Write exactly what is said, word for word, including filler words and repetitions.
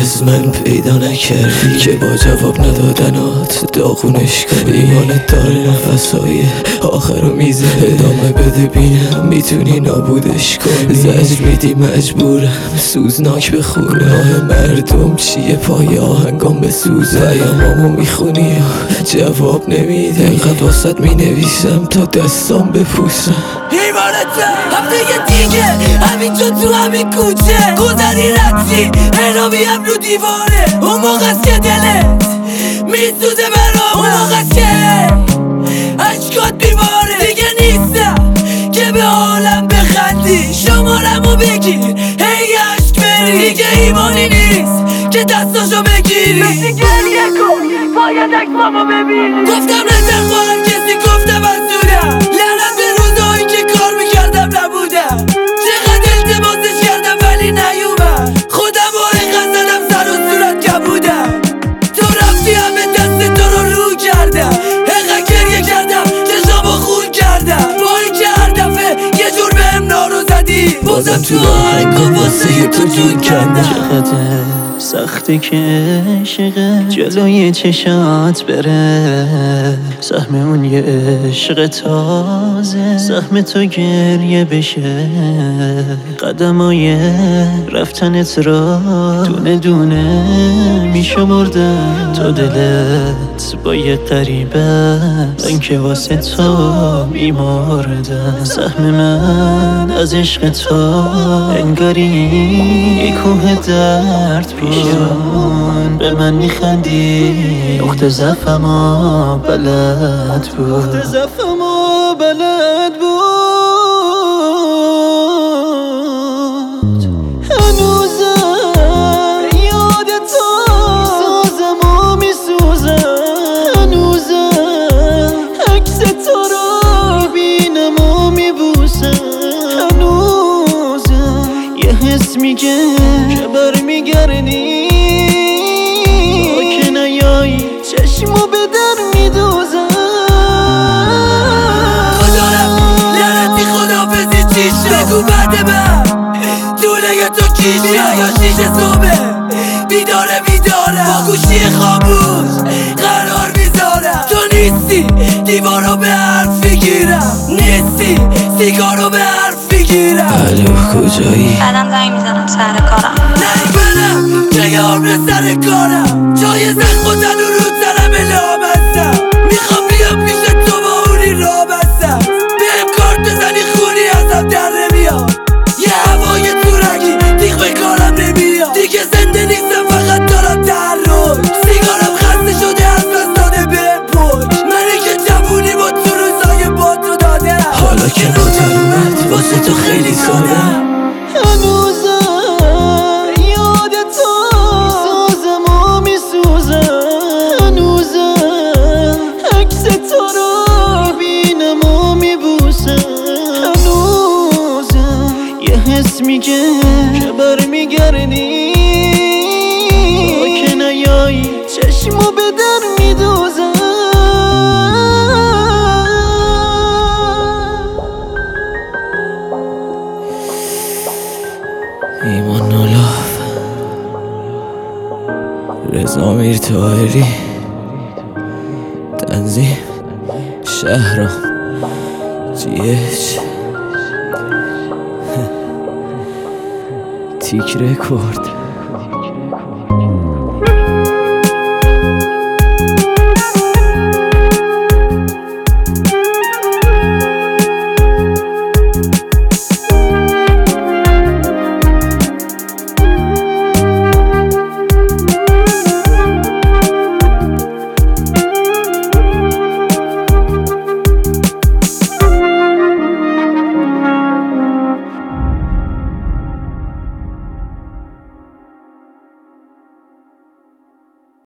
از من پیدا نکردی که با جواب ندادنات داغونش کنی. ایمانت داره نفسهای آخرو میزه، ادامه بده بینم میتونی نابودش کنی. زجر میدی مجبورم سوزناک بخونم، راه مردم چیه پای آهنگام بسوزه. پیامامو میخونی جواب نمیده، اینقدر واسط مینویسم تا دستام بپوسم. ایمانتم هفته دیگه همینجا تو همین کوچه گذری ردی حرابی هم رو دیواره. اون موقع است که دلت میسوزه برام، اون موقع است که عشقات بیماره. دیگه نیستم که به عالم بخندی شمارمو بگیر هی عشق بری. دیگه ایمانی نیست که دستاشو بگیری، مثل گریه کن باید اکمامو ببینی. گفتم نتخواهم کسی گفتم از دورم، لعنت به روزایی که کار میکردم نبودم. چقدر التماسش کردم ولی نیومد، خودم با اینقدر زدم سر و صورت کبودم. تو رفتی همه دست تو رو رو کردم، اینقدر گریه کردم چشامو خون کردم. با این که هر دفعه یه جور بهم نارو زدی، بازم تو آهنگا واسه تو جون کندم. چقدر سخته که عشق جلوی چشات بره، سهم اون یه عشق تازه سهم تو گریه بشه. قدمای رفتنت را دونه دونه میشمردم، تو دلت با یه غریبه من که واسه تو میمردم. سهم من از عشق تو انگاری یه کوه درد پیشون به من میخندی. نقطه ضعفمو بلد بود، نقطه ضعفمو بلد بود. هنوزم یاد تو میسازم و میسوزم، هنوزم عکس تو رو میبینم و میبوسم. هنوزم یه حس میگه که برمیگردی، تو که نیایی چشمو به در میدوزم. خدارم لعنتی خدافزی چی شد؟ بگو بعد من دونه تو کیشی یا شیش صبح بیداره بیداره با گوشی خاموش قرار میذارم. تو نیستی دیوارو به حرف میگیرم، نیستی سیگارو به حرف میگیرم. الو کجایی؟ بعدم زنگ میزنم سر کارم. نه برم که یه عمر سر کارم، جای زخم و تنو رو سرم الهام هستم. میخوام بیام پیش تو با اونی را بستم، بهم کارت بزنی خونی ازم در نمیاد. یه هوای تورکی دیگه به کارم نمیاد، دیگه زنده نیستم فقط دارم تحرک. سیگارم خسته شده از بستانه بهم پشت، منی که جوونی با تو روزای با تو دادم. حالا که نوتر اومد واسه تو خیلی سادم. هنوزم یاد تو میسازم و میسوزم، هنوزم عکس تو رو میبینم و میبوسم. هنوزم یه حس میگه که برمیگردی، تو که نیایی چشمو به در میدوزم. ایمان نولاف، رضا میر طاهری، تنظیم شهرام، جی اچ، تیک رکورد.